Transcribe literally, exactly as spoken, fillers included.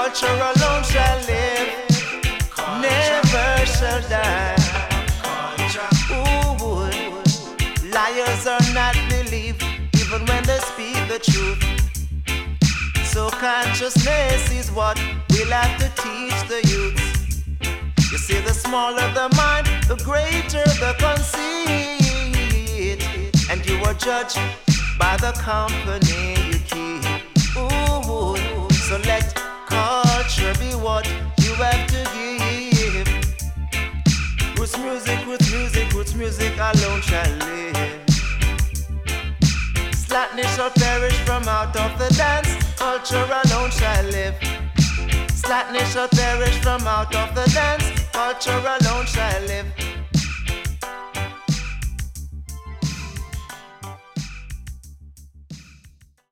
culture alone shall live, never shall die. Ooh, liars are not believed, even when they speak the truth. So consciousness is what we'll have to teach the youths. You see, the smaller the mind, the greater the conceit, and you are judged by the company you keep. Ooh, so let culture be what you have to give. Roots music, roots music, roots music alone shall live. Slackness shall perish from out of the dance, culture alone shall live. Slackness shall perish from out of the dance, culture alone shall live.